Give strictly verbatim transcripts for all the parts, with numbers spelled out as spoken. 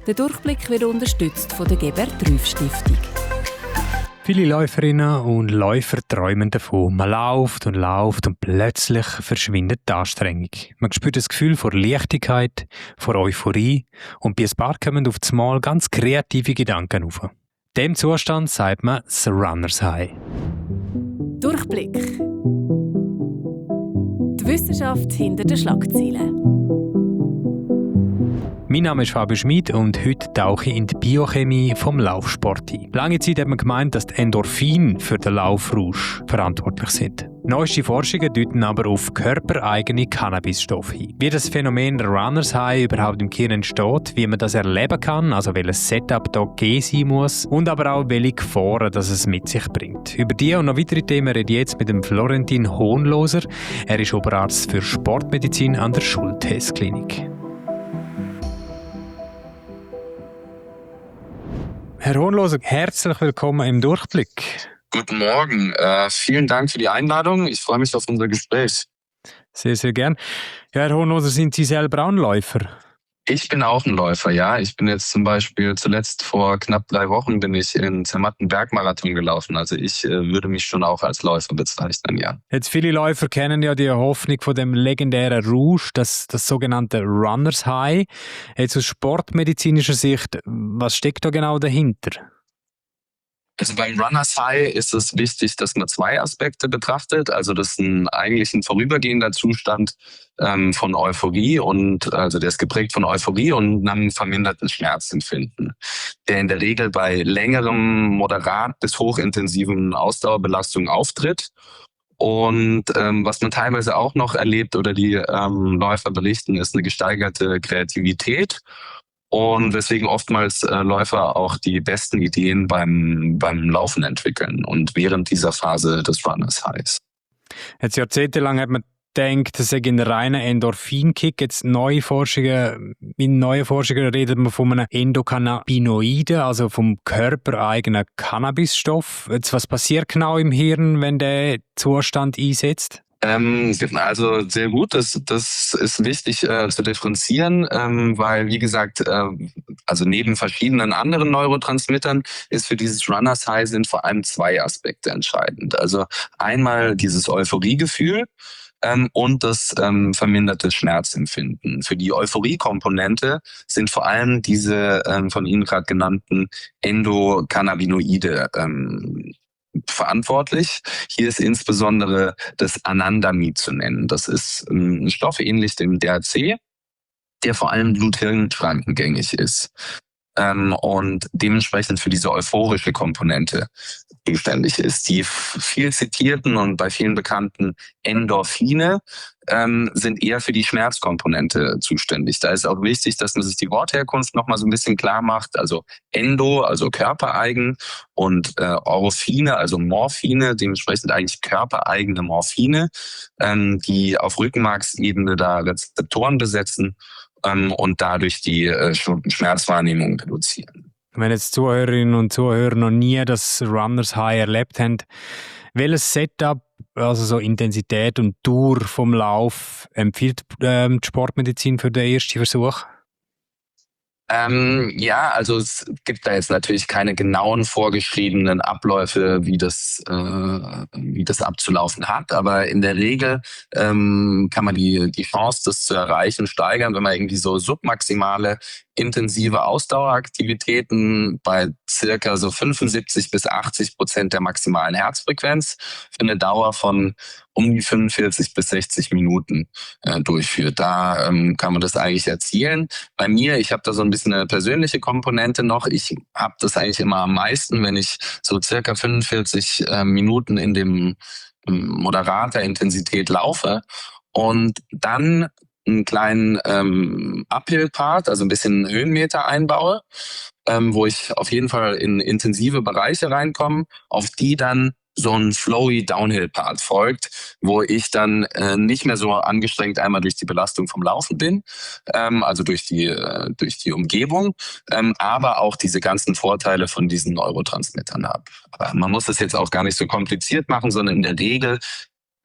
Der Durchblick wird unterstützt von der Gebert-Rüff-Stiftung. Viele Läuferinnen und Läufer träumen davon. Man läuft und läuft und plötzlich verschwindet die Anstrengung. Man spürt das Gefühl vor Leichtigkeit, vor Euphorie und bei ein paar kommen auf das Mal ganz kreative Gedanken auf. Dem Zustand sagt man das Runners High. Durchblick. Die Wissenschaft hinter den Schlagzeilen. Mein Name ist Fabio Schmid und heute tauche ich in die Biochemie vom Laufsport ein. Lange Zeit hat man gemeint, dass die Endorphine für den Laufrausch verantwortlich sind. Neueste Forschungen deuten aber auf körpereigene Cannabisstoffe hin. Wie das Phänomen Runners High überhaupt im Gehirn entsteht, wie man das erleben kann, also welches Setup da gegeben sein muss und aber auch welche Gefahren das es mit sich bringt. Über die und noch weitere Themen rede ich jetzt mit dem Florentin Hohnloser. Er ist Oberarzt für Sportmedizin an der Schulthess-Klinik. Herr Hohnloser, herzlich willkommen im Durchblick. Guten Morgen, äh, vielen Dank für die Einladung. Ich freue mich auf unser Gespräch. Sehr, sehr gern. Ja, Herr Hohnloser, sind Sie selber auch ein Läufer? Ich bin auch ein Läufer, ja. Ich bin jetzt zum Beispiel zuletzt vor knapp drei Wochen bin ich in Zermatt einen Bergmarathon gelaufen. Also ich äh, würde mich schon auch als Läufer bezeichnen, ja. Jetzt viele Läufer kennen ja die Hoffnung von dem legendären Rausch, das, das sogenannte Runners High. Jetzt aus sportmedizinischer Sicht, was steckt da genau dahinter? Also beim Runners High ist es wichtig, dass man zwei Aspekte betrachtet. Also das ist ein, eigentlich ein vorübergehender Zustand ähm, von Euphorie und also der ist geprägt von Euphorie und einem verminderten Schmerzempfinden, der in der Regel bei längerem, moderat bis hochintensiven Ausdauerbelastungen auftritt. Und ähm, was man teilweise auch noch erlebt oder die ähm, Läufer berichten, ist eine gesteigerte Kreativität. Und weswegen oftmals äh, Läufer auch die besten Ideen beim, beim Laufen entwickeln und während dieser Phase des Runners Highs. Jetzt jahrzehntelang hat man gedacht, das sei ein reiner Endorphin-Kick. Jetzt neue Forschungen, in neuen Forschungen redet man von einem Endokannabinoiden, also vom körpereigenen Cannabisstoff. Jetzt, was passiert genau im Hirn, wenn der Zustand einsetzt? Ähm, also sehr gut, das, das ist wichtig äh, zu differenzieren, ähm, weil wie gesagt, äh, also neben verschiedenen anderen Neurotransmittern ist für dieses Runners High sind vor allem zwei Aspekte entscheidend. Also einmal dieses Euphoriegefühl ähm, und das ähm, verminderte Schmerzempfinden. Für die Euphorie-Komponente sind vor allem diese ähm, von Ihnen gerade genannten Endokannabinoide ähm, verantwortlich. Hier ist insbesondere das Anandamid zu nennen. Das ist ein Stoff ähnlich dem D H C, der vor allem Blut-Hirn-Schrankengängig ist ähm, und dementsprechend für diese euphorische Komponente zuständig ist. Die viel zitierten und bei vielen bekannten Endorphine ähm, sind eher für die Schmerzkomponente zuständig. Da ist auch wichtig, dass man sich die Wortherkunft nochmal so ein bisschen klar macht. Also Endo, also körpereigen und äh, Orphine, also Morphine, dementsprechend eigentlich körpereigene Morphine, ähm, die auf Rückenmarksebene da Rezeptoren besetzen ähm, und dadurch die äh, Schmerzwahrnehmung reduzieren. Wenn jetzt Zuhörerinnen und Zuhörer noch nie das Runners High erlebt haben, welches Setup, also so Intensität und Dauer vom Lauf, empfiehlt ähm, die Sportmedizin für den ersten Versuch? Ähm, ja, also es gibt da jetzt natürlich keine genauen vorgeschriebenen Abläufe, wie das, äh, wie das abzulaufen hat. Aber in der Regel ähm, kann man die, die Chance, das zu erreichen, steigern, wenn man irgendwie so submaximale intensive Ausdaueraktivitäten bei circa so fünfundsiebzig bis achtzig Prozent der maximalen Herzfrequenz für eine Dauer von um die fünfundvierzig bis sechzig Minuten äh, durchführt. Da ähm, kann man das eigentlich erzielen. Bei mir, ich habe da so ein bisschen eine persönliche Komponente noch. Ich habe das eigentlich immer am meisten, wenn ich so circa fünfundvierzig äh, Minuten in dem ähm, moderater Intensität laufe und dann einen kleinen ähm, Uphill-Part, also ein bisschen Höhenmeter einbaue, ähm, wo ich auf jeden Fall in intensive Bereiche reinkomme, auf die dann so ein flowy Downhill-Part folgt, wo ich dann äh, nicht mehr so angestrengt einmal durch die Belastung vom Laufen bin, ähm, also durch die äh, durch die Umgebung, ähm, aber auch diese ganzen Vorteile von diesen Neurotransmittern habe. Aber man muss das jetzt auch gar nicht so kompliziert machen, sondern in der Regel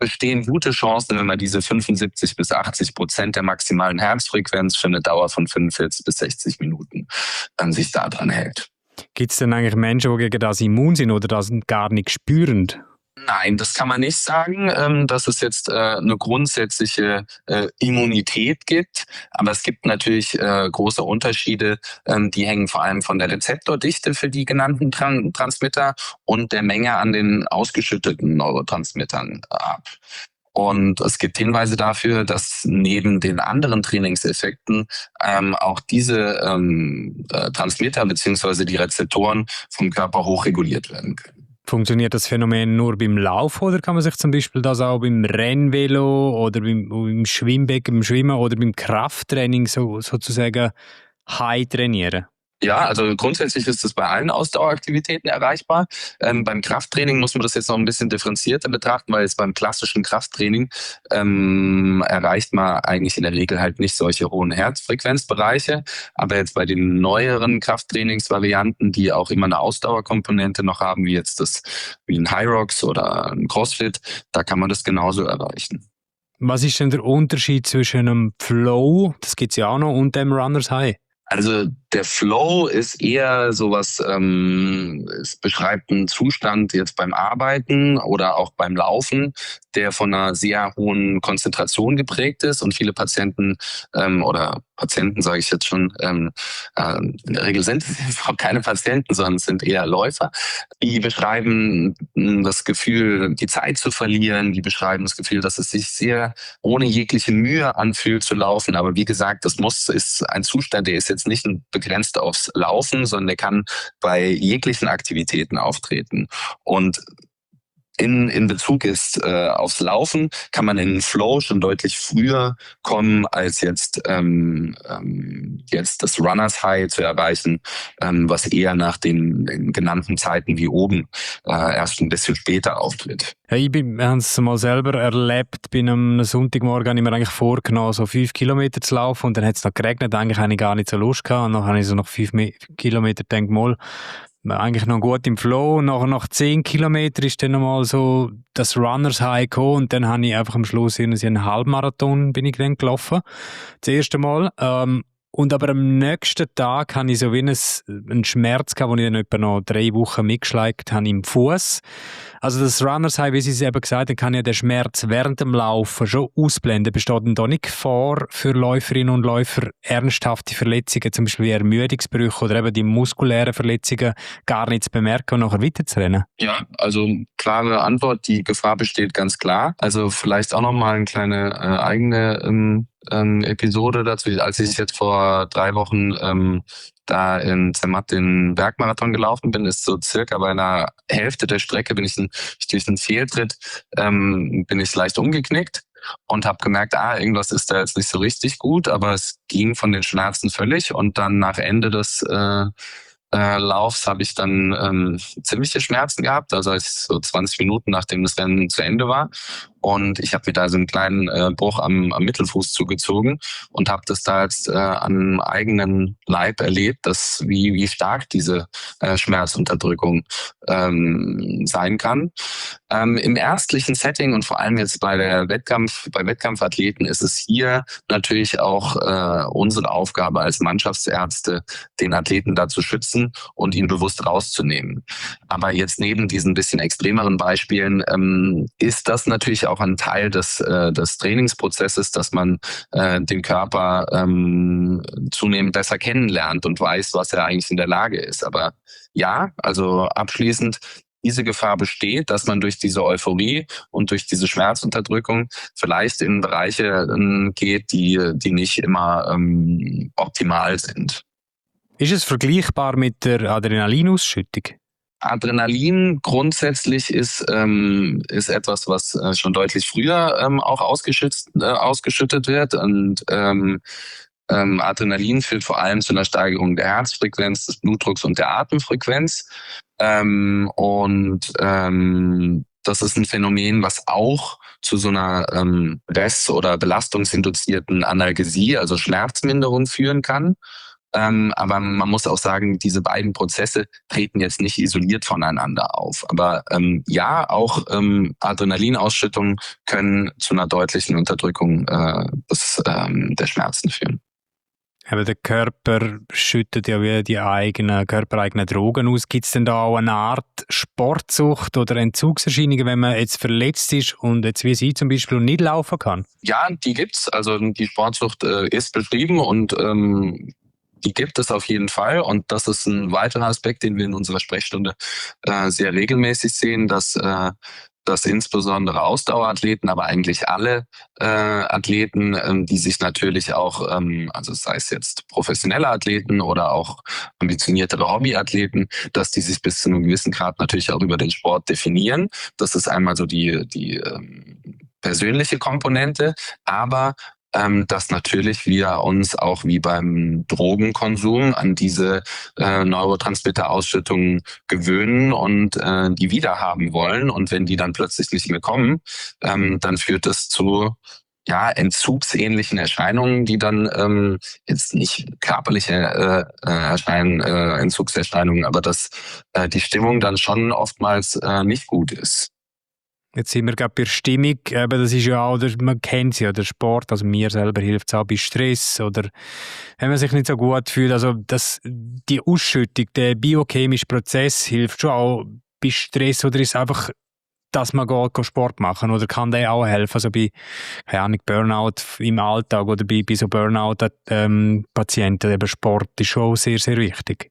bestehen gute Chancen, wenn man diese fünfundsiebzig bis achtzig Prozent der maximalen Herzfrequenz für eine Dauer von fünfundvierzig bis sechzig Minuten an sich daran hält. Gibt es denn eigentlich Menschen, die gegen das immun sind oder das gar nicht spüren? Nein, das kann man nicht sagen, ähm, dass es jetzt äh, eine grundsätzliche äh, Immunität gibt. Aber es gibt natürlich äh, große Unterschiede. Ähm, die hängen vor allem von der Rezeptordichte für die genannten Tran- Transmitter und der Menge an den ausgeschütteten Neurotransmittern ab. Und es gibt Hinweise dafür, dass neben den anderen Trainingseffekten ähm, auch diese ähm, äh, Transmitter bzw. die Rezeptoren vom Körper hochreguliert werden können. Funktioniert das Phänomen nur beim Laufen oder kann man sich zum Beispiel das auch beim Rennvelo oder beim, beim Schwimmbecken, beim Schwimmen oder beim Krafttraining so, sozusagen high trainieren? Ja, also grundsätzlich ist es bei allen Ausdaueraktivitäten erreichbar. Ähm, beim Krafttraining muss man das jetzt noch ein bisschen differenzierter betrachten, weil jetzt beim klassischen Krafttraining ähm, erreicht man eigentlich in der Regel halt nicht solche hohen Herzfrequenzbereiche. Aber jetzt bei den neueren Krafttrainingsvarianten, die auch immer eine Ausdauerkomponente noch haben, wie jetzt das wie ein Hyrox oder ein CrossFit, da kann man das genauso erreichen. Was ist denn der Unterschied zwischen einem Flow, das gibt es ja auch noch, und dem Runners High? Also der Flow ist eher sowas, ähm, es beschreibt einen Zustand jetzt beim Arbeiten oder auch beim Laufen, der von einer sehr hohen Konzentration geprägt ist und viele Patienten ähm, oder Patienten sage ich jetzt schon, ähm, äh, in der Regel sind es keine Patienten, sondern es sind eher Läufer, die beschreiben das Gefühl, die Zeit zu verlieren, die beschreiben das Gefühl, dass es sich sehr ohne jegliche Mühe anfühlt zu laufen. Aber wie gesagt, das muss ist ein Zustand, der ist jetzt nicht begrenzt aufs Laufen, sondern der kann bei jeglichen Aktivitäten auftreten. Und in, in Bezug ist äh, aufs Laufen, kann man in den Flow schon deutlich früher kommen, als jetzt, ähm, ähm, jetzt das Runners High zu erreichen, ähm, was eher nach den, den genannten Zeiten wie oben äh, erst ein bisschen später auftritt. Ja, ich bin, wir haben es mal selber erlebt, bei einem Sonntagmorgen habe ich mir eigentlich vorgenommen, so fünf Kilometer zu laufen und dann hat es noch geregnet, eigentlich habe ich gar nicht so Lust gehabt und dann habe ich so nach fünf Kilometern gedacht, mal, eigentlich noch gut im Flow. Und nachher nach zehn Kilometern ist dann nochmal so das Runners High gekommen und dann habe ich einfach am Schluss einen Halbmarathon bin ich dann gelaufen. Das erste Mal. Ähm, und aber am nächsten Tag hatte ich so wie einen, einen Schmerz gehabt, den ich dann etwa noch drei Wochen mitgeschleicht habe im Fuß. Also das Runners High, wie Sie es eben gesagt haben, kann ja den Schmerz während dem Laufen schon ausblenden. Besteht denn da nicht Gefahr für Läuferinnen und Läufer, ernsthafte Verletzungen, zum Beispiel wie Ermüdungsbrüche oder eben die muskulären Verletzungen, gar nicht zu bemerken und nachher weiterzurennen? Ja, also klare Antwort, die Gefahr besteht ganz klar. Also vielleicht auch nochmal eine kleine äh, eigene ähm, ähm, Episode dazu. Als ich jetzt vor drei Wochen ähm, da in Zermatt den Bergmarathon gelaufen bin, ist so circa bei einer Hälfte der Strecke bin ich, ein, durch einen Fehltritt ähm, bin ich leicht umgeknickt und habe gemerkt, ah, irgendwas ist da jetzt nicht so richtig gut, aber es ging von den Schmerzen völlig und dann nach Ende des äh, äh, Laufs habe ich dann ähm, ziemliche Schmerzen gehabt, also als so zwanzig Minuten nachdem das Rennen zu Ende war. Und ich habe mir da so einen kleinen äh, Bruch am, am Mittelfuß zugezogen und habe das da jetzt äh, an eigenen Leib erlebt, dass wie wie stark diese äh, Schmerzunterdrückung ähm, sein kann. Ähm, Im ärztlichen Setting und vor allem jetzt bei der Wettkampf, bei Wettkampfathleten ist es hier natürlich auch äh, unsere Aufgabe als Mannschaftsärzte, den Athleten da zu schützen und ihn bewusst rauszunehmen. Aber jetzt neben diesen bisschen extremeren Beispielen ähm, ist das natürlich auch ein Teil des, äh, des Trainingsprozesses, dass man äh, den Körper ähm, zunehmend besser kennenlernt und weiß, was er eigentlich in der Lage ist. Aber ja, also abschließend, diese Gefahr besteht, dass man durch diese Euphorie und durch diese Schmerzunterdrückung vielleicht in Bereiche äh, geht, die, die nicht immer ähm, optimal sind. Ist es vergleichbar mit der Adrenalinausschüttung? Adrenalin grundsätzlich ist, ähm, ist etwas, was äh, schon deutlich früher ähm, auch ausgeschüttet, äh, ausgeschüttet wird. Und ähm, ähm, Adrenalin führt vor allem zu einer Steigerung der Herzfrequenz, des Blutdrucks und der Atemfrequenz. Ähm, und ähm, das ist ein Phänomen, was auch zu so einer ähm, Stress- oder belastungsinduzierten Analgesie, also Schmerzminderung führen kann. Ähm, aber man muss auch sagen, diese beiden Prozesse treten jetzt nicht isoliert voneinander auf. Aber ähm, ja, auch ähm, Adrenalinausschüttungen können zu einer deutlichen Unterdrückung äh, des, ähm, der Schmerzen führen. Aber der Körper schüttet ja wie die eigenen, körpereigenen Drogen aus. Gibt es denn da auch eine Art Sportsucht oder Entzugserscheinungen, wenn man jetzt verletzt ist und jetzt wie Sie zum Beispiel nicht laufen kann? Ja, die gibt's. Also die Sportsucht äh, ist betrieben und ähm, die gibt es auf jeden Fall. Und das ist ein weiterer Aspekt, den wir in unserer Sprechstunde äh, sehr regelmäßig sehen, dass äh, dass insbesondere Ausdauerathleten, aber eigentlich alle äh, Athleten, ähm, die sich natürlich auch, ähm, also sei es jetzt professionelle Athleten oder auch ambitioniertere Hobbyathleten, dass die sich bis zu einem gewissen Grad natürlich auch über den Sport definieren. Das ist einmal so die, die ähm, persönliche Komponente, aber ähm, dass natürlich wir uns auch wie beim Drogenkonsum an diese äh, Neurotransmitterausschüttungen gewöhnen und äh, die wieder haben wollen. Und wenn die dann plötzlich nicht mehr kommen, ähm, dann führt das zu ja entzugsähnlichen Erscheinungen, die dann ähm, jetzt nicht körperliche äh, erscheinen, äh, Entzugserscheinungen, aber dass äh, die Stimmung dann schon oftmals äh, nicht gut ist. Jetzt sind wir gerade bei der Stimmung, eben das ist ja auch, man kennt es ja, der Sport, also mir selber hilft es auch bei Stress oder wenn man sich nicht so gut fühlt, also das, die Ausschüttung, der biochemische Prozess hilft schon auch bei Stress oder ist es einfach, dass man geht, Sport machen oder kann der auch helfen, also bei, keine Ahnung, Burnout im Alltag oder bei, bei so Burnout-Patienten, ähm, eben Sport ist schon sehr, sehr wichtig.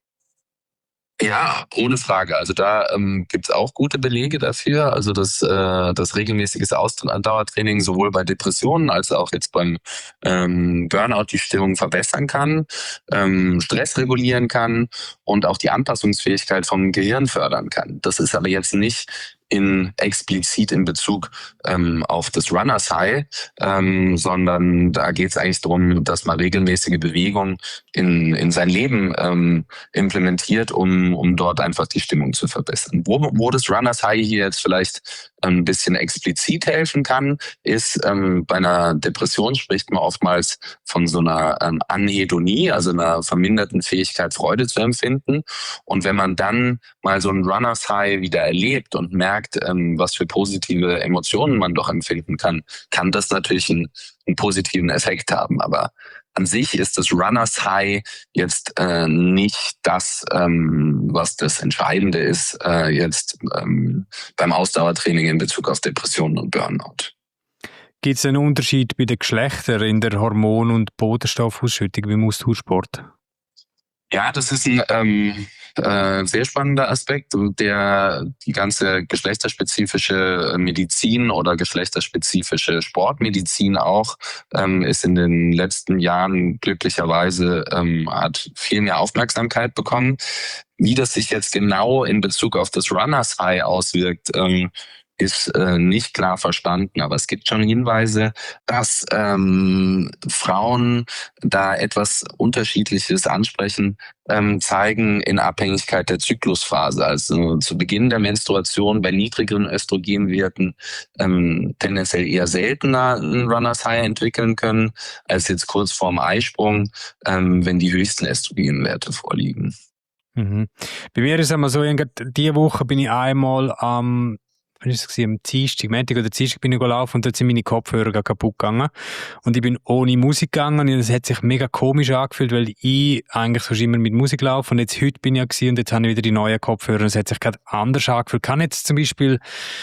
Ja, ohne Frage. Also da ähm, gibt es auch gute Belege dafür. Also dass äh, das regelmäßiges Ausdauertraining sowohl bei Depressionen als auch jetzt beim ähm, Burnout die Stimmung verbessern kann, ähm, Stress regulieren kann und auch die Anpassungsfähigkeit vom Gehirn fördern kann. Das ist aber jetzt nicht in explizit in Bezug ähm, auf das Runners High, ähm, sondern da geht es eigentlich darum, dass man regelmäßige Bewegung in in sein Leben ähm, implementiert, um um dort einfach die Stimmung zu verbessern. Wo, wo das Runners High hier jetzt vielleicht ein bisschen explizit helfen kann, ist ähm, bei einer Depression spricht man oftmals von so einer ähm, Anhedonie, also einer verminderten Fähigkeit, Freude zu empfinden. Und wenn man dann mal so ein Runners High wieder erlebt und merkt, ähm, was für positive Emotionen man doch empfinden kann, kann das natürlich einen, einen positiven Effekt haben. Aber an sich ist das Runners High jetzt äh, nicht das, ähm, was das Entscheidende ist, äh, jetzt ähm, beim Ausdauertraining in Bezug auf Depressionen und Burnout. Gibt es einen Unterschied bei den Geschlechtern in der Hormon- und Botenstoffausschüttung beim Austauschsport? Ja, das ist ein ähm, äh, sehr spannender Aspekt, der die ganze geschlechterspezifische Medizin oder geschlechterspezifische Sportmedizin auch ähm, ist in den letzten Jahren glücklicherweise ähm, hat viel mehr Aufmerksamkeit bekommen. Wie das sich jetzt genau in Bezug auf das Runners High auswirkt, ähm, ist äh, nicht klar verstanden, aber es gibt schon Hinweise, dass ähm, Frauen da etwas Unterschiedliches ansprechen, ähm, zeigen in Abhängigkeit der Zyklusphase. Also zu Beginn der Menstruation bei niedrigeren Östrogenwerten ähm, tendenziell eher seltener ein Runners High entwickeln können, als jetzt kurz vorm Eisprung, ähm, wenn die höchsten Östrogenwerte vorliegen. Mhm. Bei mir ist es einmal so, diese Woche bin ich einmal am wann ist es am Dienstag, Montag oder Dienstag bin ich gelaufen und dort sind meine Kopfhörer kaputt gegangen. Und ich bin ohne Musik gegangen und es hat sich mega komisch angefühlt, weil ich eigentlich sonst immer mit Musik laufe und jetzt heute bin ich ja und jetzt habe ich wieder die neuen Kopfhörer und es hat sich gerade anders angefühlt. Kann jetzt zum Beispiel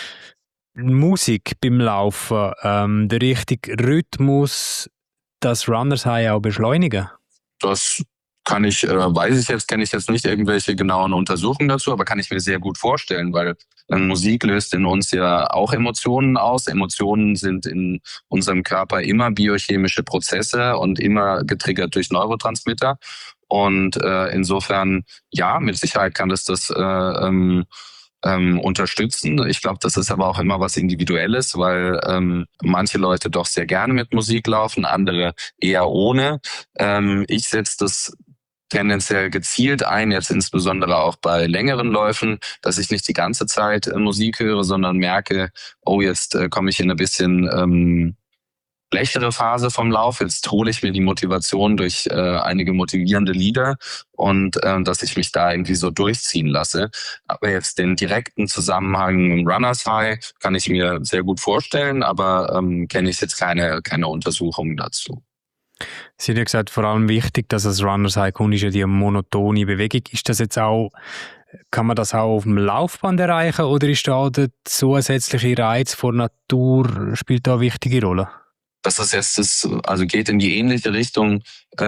Musik beim Laufen, ähm, der richtige Rhythmus, das Runners High auch beschleunigen? Das kann ich, äh, weiß ich jetzt, kenne ich jetzt nicht irgendwelche genauen Untersuchungen dazu, aber kann ich mir sehr gut vorstellen, weil äh, Musik löst in uns ja auch Emotionen aus. Emotionen sind in unserem Körper immer biochemische Prozesse und immer getriggert durch Neurotransmitter. Und äh, insofern, ja, mit Sicherheit kann das das äh, ähm, ähm, unterstützen. Ich glaube, das ist aber auch immer was Individuelles, weil ähm, manche Leute doch sehr gerne mit Musik laufen, andere eher ohne. Ähm, ich setze das tendenziell gezielt ein, jetzt insbesondere auch bei längeren Läufen, dass ich nicht die ganze Zeit äh, Musik höre, sondern merke, oh, jetzt äh, komme ich in ein bisschen ähm, schlechtere Phase vom Lauf. Jetzt hole ich mir die Motivation durch äh, einige motivierende Lieder und äh, dass ich mich da irgendwie so durchziehen lasse. Aber jetzt den direkten Zusammenhang im Runners High kann ich mir sehr gut vorstellen, aber ähm, kenne ich jetzt keine, keine Untersuchungen dazu. Sie haben ja gesagt, vor allem wichtig, dass das Runners High kommt, ist ja die monotone Bewegung. Ist das jetzt auch, kann man das auch auf dem Laufband erreichen oder ist da der zusätzliche Reiz von Natur, spielt da eine wichtige Rolle? Das ist jetzt das, also geht in die ähnliche Richtung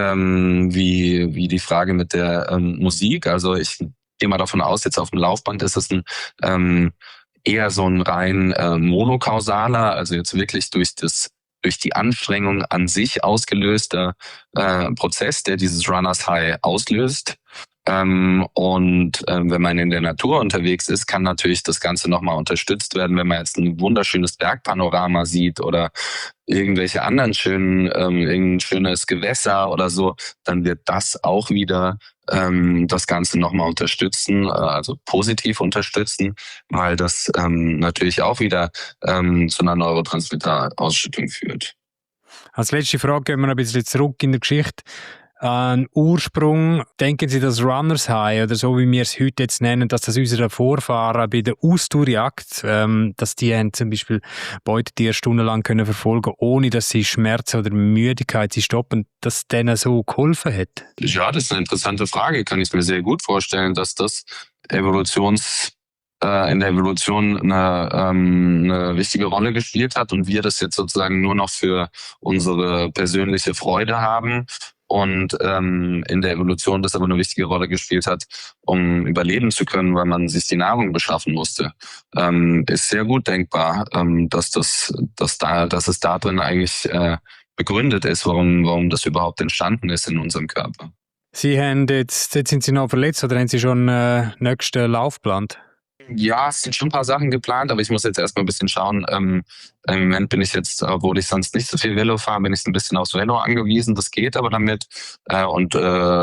ähm, wie, wie die Frage mit der ähm, Musik. Also ich gehe mal davon aus, jetzt auf dem Laufband ist es ein ähm, eher so ein rein äh, monokausaler, also jetzt wirklich durch das durch die Anstrengung an sich ausgelöster äh, Prozess, der dieses Runners High auslöst. Ähm, und ähm, wenn man in der Natur unterwegs ist, kann natürlich das Ganze nochmal unterstützt werden, wenn man jetzt ein wunderschönes Bergpanorama sieht oder irgendwelche anderen schönen, ähm, irgendein schönes Gewässer oder so, dann wird das auch wieder ähm, das Ganze nochmal unterstützen, äh, also positiv unterstützen, weil das ähm, natürlich auch wieder ähm, zu einer Neurotransmitterausschüttung führt. Als letzte Frage gehen wir ein bisschen zurück in der Geschichte. Ein Ursprung, denken Sie, das Runners High oder so wie wir es heute jetzt nennen, dass das unsere Vorfahren bei der Ausdauerjagd, ähm, dass die haben zum Beispiel Beutetiere stundenlang können verfolgen, ohne dass sie Schmerzen oder Müdigkeit sie stoppen, dass denen so geholfen hat? Ja, das ist eine interessante Frage. Kann ich mir sehr gut vorstellen, dass das Evolutions in der Evolution eine, ähm, eine wichtige Rolle gespielt hat und wir das jetzt sozusagen nur noch für unsere persönliche Freude haben und ähm, in der Evolution das aber eine wichtige Rolle gespielt hat, um überleben zu können, weil man sich die Nahrung beschaffen musste. Ähm, ist sehr gut denkbar, ähm, dass das, dass da, dass es da drin eigentlich äh, begründet ist, warum, warum das überhaupt entstanden ist in unserem Körper. Sie haben jetzt, jetzt sind Sie noch verletzt oder haben Sie schon äh, nächsten Lauf geplant? Ja, es sind schon ein paar Sachen geplant, aber ich muss jetzt erstmal ein bisschen schauen. Ähm, Im Moment bin ich jetzt, obwohl ich sonst nicht so viel Velo fahre, bin ich ein bisschen aufs Velo angewiesen. Das geht aber damit. Äh, und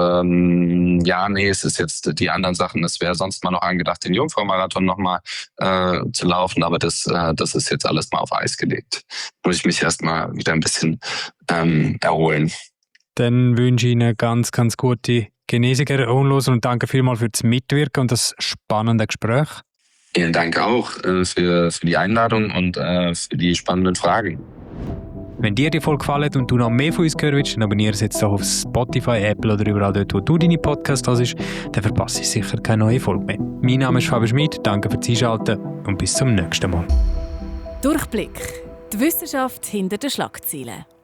ähm, ja, nee, es ist jetzt die anderen Sachen. Es wäre sonst mal noch angedacht, den Jungfrau-Marathon nochmal äh, zu laufen, aber das, äh, das ist jetzt alles mal auf Eis gelegt. Muss ich mich erstmal wieder ein bisschen ähm, erholen. Dann wünsche ich Ihnen ganz, ganz gute Genesung, Herr Hohenloser, und danke vielmals für das Mitwirken und das spannende Gespräch. Vielen Dank auch äh, für, für die Einladung und äh, für die spannenden Fragen. Wenn dir die Folge gefallen hat und du noch mehr von uns hören willst, dann abonniere es jetzt auch auf Spotify, Apple oder überall dort, wo du deine Podcasts hörst. Dann verpasse ich sicher keine neue Folge mehr. Mein Name ist Fabian Schmid, danke fürs Einschalten und bis zum nächsten Mal. Durchblick. Die Wissenschaft hinter den Schlagzeilen.